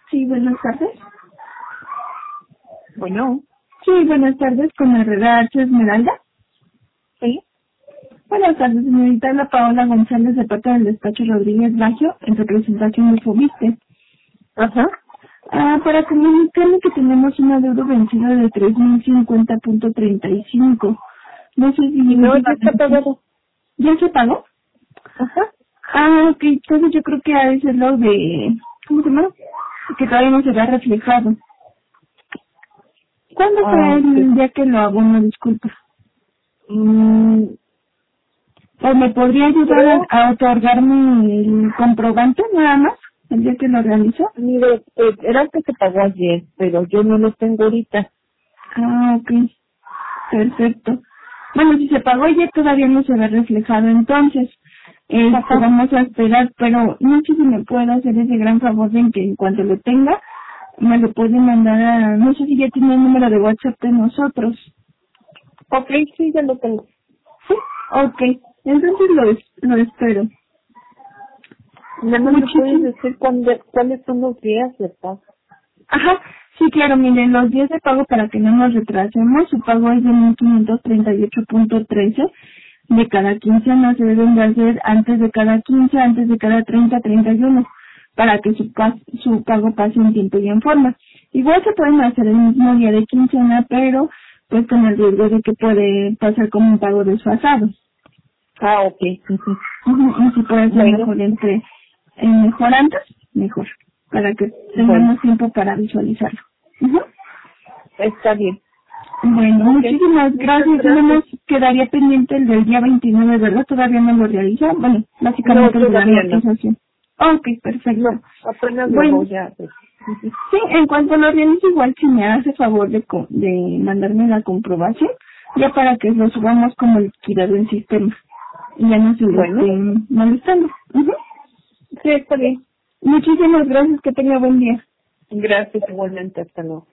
Sí, buenas tardes. Bueno, Sí, buenas tardes, con la redacción Esmeralda. sí. Buenas tardes, señorita. La Paola González, de parte del despacho Rodríguez Baggio, en representación de Fobiste. Ajá. Para comunicarle que tenemos una deuda vencida de 3.050.35. No sé si... No, ya está pagado. ¿Ya se pagó? Ajá. Ok, entonces yo creo que ha de ser lo de... ¿Cómo se llama? Que todavía no se ve reflejado. ¿Cuándo fue el Ok. día que lo hago? No, disculpa. Mm, ¿O me podría ayudar creo, a otorgarme el comprobante nada más? El día que lo realizó. mire, era el que se pagó ayer, pero yo no lo tengo ahorita. Ok. Perfecto. Bueno, si se pagó ya todavía no se ve reflejado, entonces Ajá. vamos a esperar, pero no sé si me puede hacer ese gran favor de que en cuanto lo tenga, me lo puede mandar a, no sé si ya tiene el número de WhatsApp de nosotros. Ok, sí, ya lo tengo. Sí, ok, entonces lo espero. Nada más me puedes Muchísimas. decir cuáles son los días de pago. Ajá, sí, claro, miren, los días de pago para que no nos retrasemos, su pago es de 1.538.13 de cada quincena, se deben de hacer antes de cada 15, antes de cada 30, 31, para que su pago pase en tiempo y en forma. Igual se pueden hacer el mismo día de quincena, pero pues con el riesgo de que puede pasar como un pago desfasado. Ah, ok. Ujú. Ujú, y si puede ser Bueno, mejor antes, mejor, para que bueno, tengamos tiempo para visualizarlo. Ujú. está bien. Bueno, Ok, muchísimas muchas gracias. Yo gracias. nomás quedaría pendiente el del día 29, ¿verdad? Todavía no lo realiza. Bueno, No, básicamente el de la todavía no. amortización. Ok, No, perfecto. apenas lo Bueno, voy a hacer. Ujú. sí, en cuanto lo realice, igual si me hace favor de mandarme la comprobación, ya para que lo subamos como liquidado en sistema. Y ya no se le Bueno, estén molestando. Ujú. sí, está bien. Muchísimas gracias, que tenga buen día. Gracias igualmente. Hasta luego.